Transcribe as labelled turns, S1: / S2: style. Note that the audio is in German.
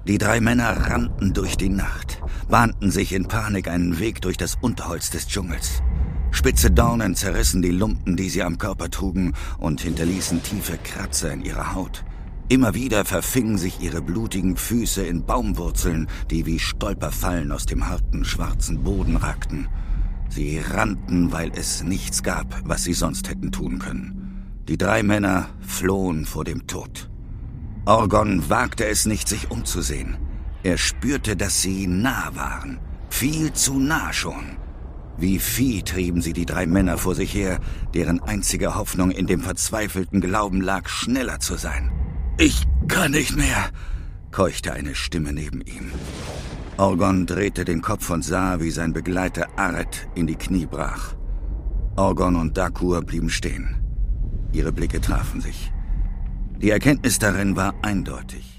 S1: Die 3 Männer rannten durch die Nacht, bahnten sich in Panik einen Weg durch das Unterholz des Dschungels. Spitze Dornen zerrissen die Lumpen, die sie am Körper trugen, und hinterließen tiefe Kratzer in ihrer Haut. Immer wieder verfingen sich ihre blutigen Füße in Baumwurzeln, die wie Stolperfallen aus dem harten, schwarzen Boden ragten. Sie rannten, weil es nichts gab, was sie sonst hätten tun können. Die 3 Männer flohen vor dem Tod. Orgon wagte es nicht, sich umzusehen. Er spürte, dass sie nah waren. Viel zu nah schon. Wie Vieh trieben sie die 3 Männer vor sich her, deren einzige Hoffnung in dem verzweifelten Glauben lag, schneller zu sein. »Ich kann nicht mehr«, keuchte eine Stimme neben ihm. Orgon drehte den Kopf und sah, wie sein Begleiter Aret in die Knie brach. Orgon und Dakur blieben stehen. Ihre Blicke trafen sich. Die Erkenntnis darin war eindeutig.